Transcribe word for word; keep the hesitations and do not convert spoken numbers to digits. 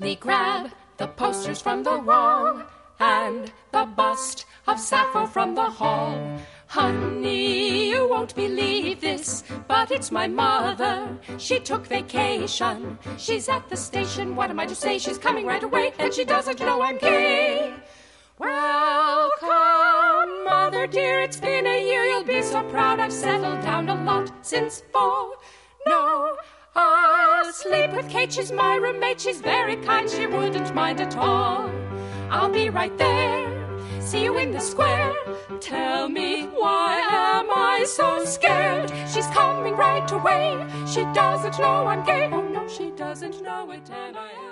quickly grab the posters from the wall and the bust of Sappho from the hall. Honey, you won't believe this, but it's my mother. She took vacation. She's at the station. What am I to say? She's coming right away, and she doesn't know I'm gay. Welcome, Mother dear, it's been a year. You'll be so proud I've settled down a lot since fall. No, I'll sleep with Kate. She's my roommate. She's very kind. She wouldn't mind at all. I'll be right there. See you in the square. Tell me, why am I so scared? She's coming right away. She doesn't know I'm gay. Oh no, she doesn't know it, and I am.